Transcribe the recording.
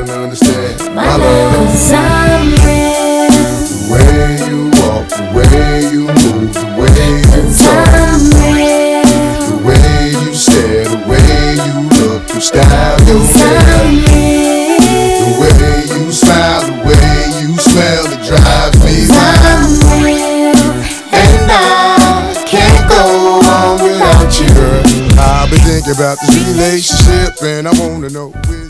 can understand my love. 'Cause I'm real. The way you walk, the way you move, the way you 'Cause talk, I'm real. the way you stare, the way you look, your style, your 'Cause hair, I'm real. the way you smile, the way you smell, it drives me 'Cause wild. I'm real. And I can't go on without you, girl. I've been thinking about this relationship, and I wanna know.